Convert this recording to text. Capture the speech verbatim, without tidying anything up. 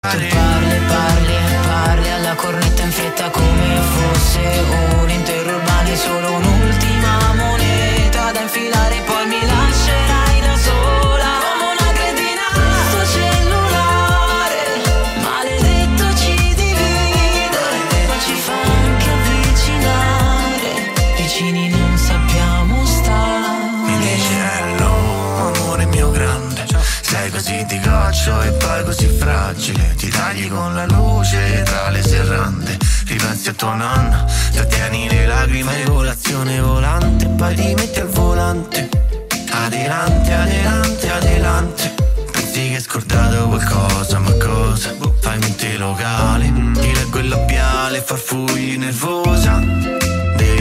parli, parli e parli alla cornetta in fretta come fosse un intero urbano, solo un'ultima moneta da infilare, poi mi lascerai da sola come una cretina. Sto cellulare maledetto ci divide, ma ci fa anche avvicinare, vicini non sappiamo stare. Mi dice hello, amore mio grande, sei così di goccio e poi così fragile, ti tagli con la luce tra le serrande, ripensi a tua nonna, trattieni le lacrime, colazione volante, poi ti metti al volante,